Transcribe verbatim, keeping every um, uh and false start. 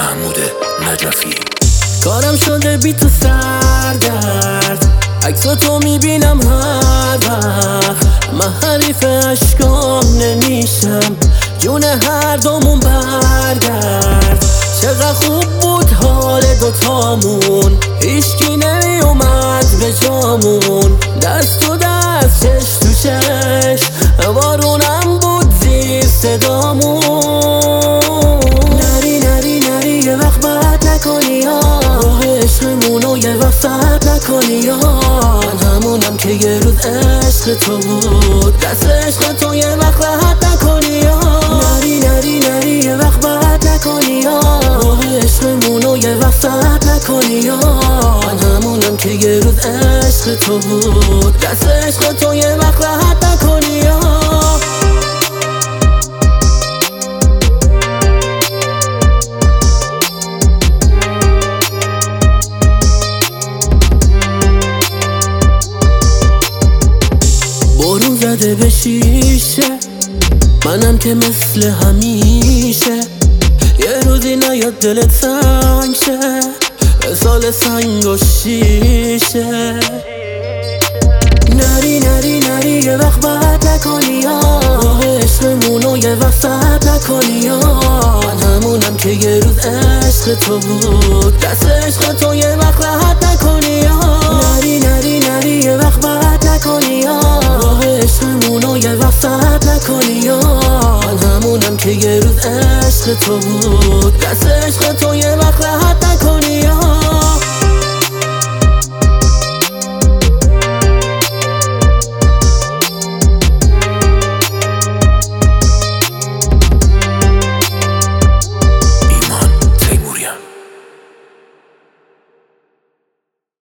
محمود نجفی. کارم شده بی تو سردرد، عکساتو میبینم هر وقت، من حریف عشقام نمیشم، جون هر دومون برگرد. چقدر خوب بود حال دوتامون، هیچکی نمیومد به جامون، دست تو دست چش تو چش، بارونم بود زیر صدامون. نری نری نری یه وقت بد نکنی یا راه عشقمونو یه وقت سد نکنی یا من همونم که یه روز عشق تو بود، دست عشق تو یه وقت راحت نکنی یا نری نری نری یه وقت بد نکنی یا راه عشقمونو یه وقت سد نکنی یا من همونم که یه روز عشق تو بود، دست عشق تو یه وقت راحت نکنی یا بارون زده به شیشه، منم که مثل همیشه، یه روزی نیاد دلت سنگ شه، سال سنگ و شیشه. نری نری نری یه وقت بد نکنی یا راه عشقمونو یه وقت سد نکنی یا من همونم که یه روز عشق تو بود، دست عشق تو یه وقت راحت نکنی یا نری نری نری یه وقت بد نکنی یا راه عشقمونو یه وقت سد نکنی یا من همونم که یه روز عشق تو بود، دست عشق تو یه وقت راحت نکنی یا